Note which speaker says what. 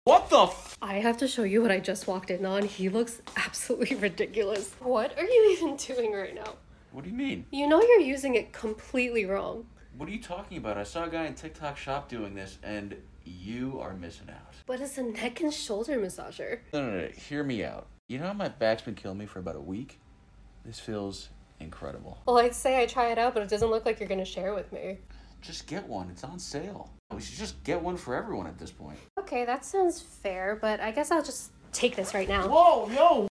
Speaker 1: What the f-
Speaker 2: I have to show you what I just walked in on. He looks absolutely ridiculous. What are you even doing right now?
Speaker 1: What do you mean?
Speaker 2: You know you're using it completely wrong.
Speaker 1: What are you talking about? I saw a guy in TikTok shop doing this, and you are missing out.
Speaker 2: But it's a neck and shoulder massager.
Speaker 1: No. Hear me out. You know how my back's been killing me for about a week? This feels incredible.
Speaker 2: Well, I'd say I try it out, but it doesn't look like you're gonna share with me.
Speaker 1: Just get one. It's on sale. We should just get one for everyone at this point.
Speaker 2: Okay, that sounds fair, but I guess I'll just take this right now.
Speaker 1: Whoa, yo!